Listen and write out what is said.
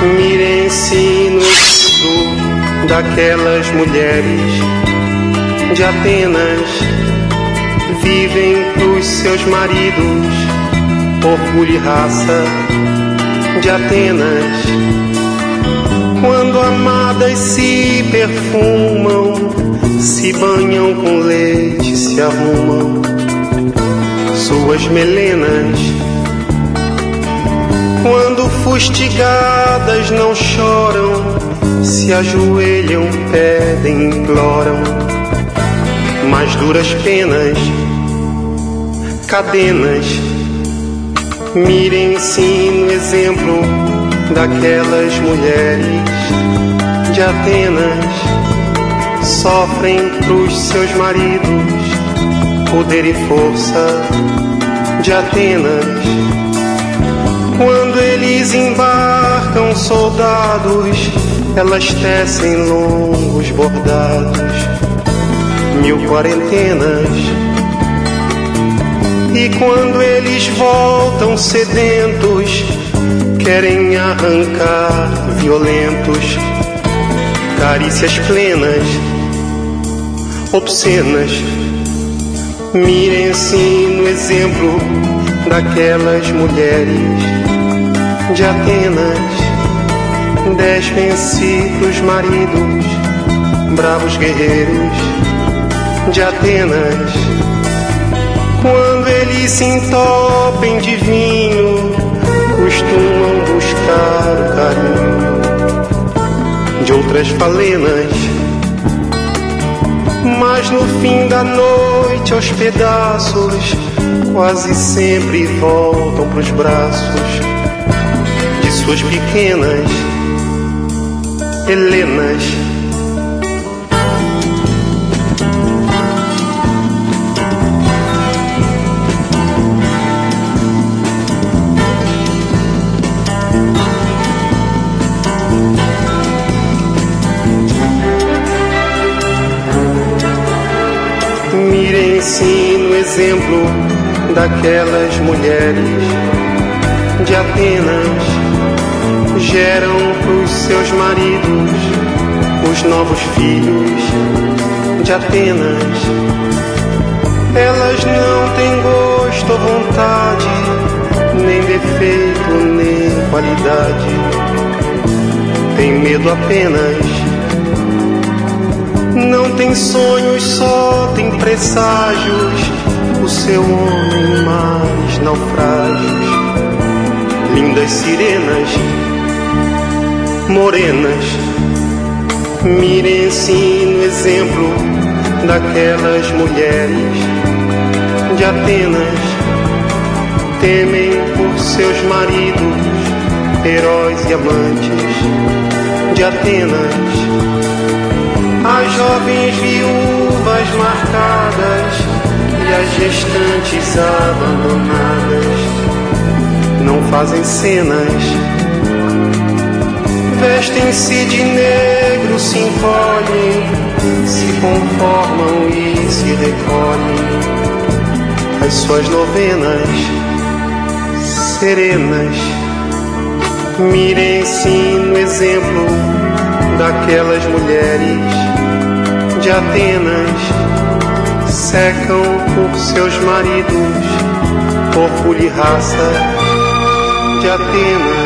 Mirem-se no exemplo daquelas mulheres de Atenas, vivem pros seus maridos, orgulho e raça de Atenas. Quando amadas se perfumam, se banham com leite, se arrumam suas melenas. Quando fustigadas não choram, se ajoelham, pedem, imploram mais duras penas, cadenas. Mirem-se no exemplo daquelas mulheres de Atenas, sofrem pros seus maridos, poder e força de Atenas. Quando eles embarcam soldados, elas tecem longos bordados, 1000 quarentenas. E quando eles voltam sedentos, querem arrancar violentos carícias plenas, obscenas. Mirem-se no exemplo daquelas mulheres de Atenas, despem-se pros maridos, bravos guerreiros de Atenas. Quando eles se entopem de vinho, costumam buscar o carinho de outras falenas. Mas no fim da noite, aos pedaços, quase sempre voltam pros braços de suas pequenas Helenas. Mirem-se no exemplo daquelas mulheres de Atenas, geram pros seus maridos os novos filhos de Atenas. Elas não têm gosto ou vontade, nem defeito, nem qualidade, tem medo apenas. Não tem sonhos, só tem presságios, o seu homem mais naufrágios. Lindas sirenas, morenas. Mirem-se no exemplo daquelas mulheres de Atenas, temem por seus maridos, heróis e amantes de Atenas. As jovens viúvas marcadas e as gestantes abandonadas não fazem cenas, vestem-se de negro, se encolhem, se conformam e se recolhem às suas novenas serenas. Mirem-se no exemplo daquelas mulheres de Atenas, secam por seus maridos, orgulho e raça de Atenas.